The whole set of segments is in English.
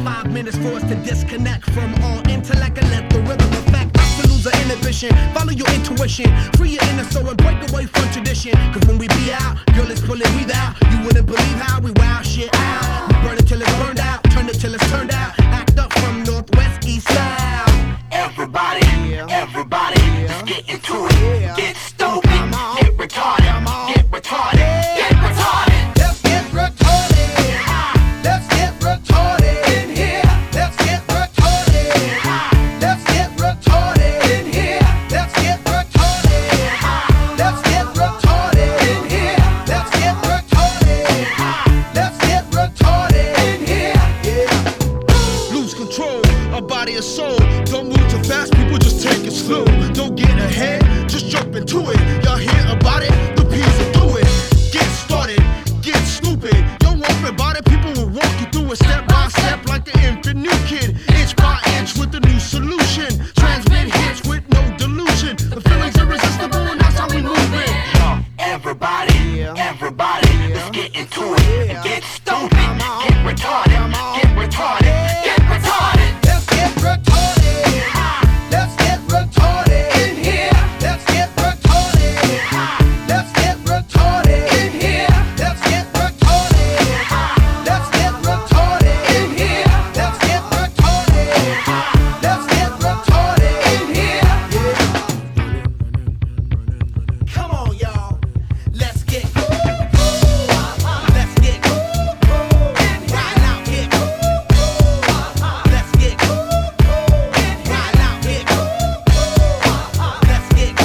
5 minutes for us to disconnect from all intellect and let the rhythm affect us to lose our inhibition. Follow your intuition, free your inner soul and break away from tradition. Cause when we be out, girl, it's pulling me out. You wouldn't believe how we wow shit out. We burn it till it's burned out, turn it till it's turned out. Act up from northwest, east, south. Everybody, everybody, let's get into it. Get stupid, get retarded, get retarded, get retarded. Let's get retarded. Let's get retarded in here. Let's get retarded. Let's get retarded in here. Let's get retarded. Let's get retarded in here. Let's get retarded. Let's get retarded in here. Yeah. Lose control of body and soul. Don't move too fast, people, just take it slow. Don't get ahead, just jump into it. Y'all hear about it? The P's will do it. Get started, get stupid. Don't worry about it, people will walk you through it step by step like an infant new kid. Inch by inch with a new solution. Transmit hits with no delusion. The feeling's irresistible and that's how we move it. Yo, everybody, everybody, let's get into it. Get stupid, get retarded, get retarded, get retarded. Let's get retarded. Let's get retarded in here. Let's get retarded. Let's get retarded in here. Let's get retarded. Let's get retarded in here. Let's get retarded. Let's get retarded in here. Come on, y'all. Let's get Let's get right out here. Let's get right out here. Let's get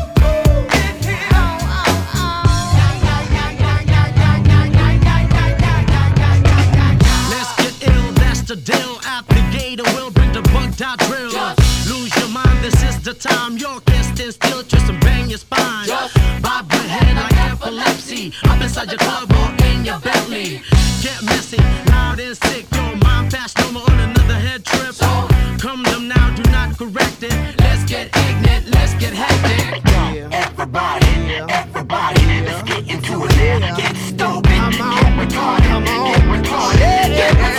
Let's get ill, that's the deal. At the gate, and we'll bring the bugged out drill. Lose your mind, this is the time. Your can't stand still, twist and bang your spine. Bob your head like epilepsy. Up inside your club or in your belly. Get messy, loud and sick. Your mind fast, no more on another head trip. Come them now, do not correct it. Let's get ignorant, let's get hectic. Everybody, everybody, let's get into it. Get stupid, get retarded, get retarded, get retarded.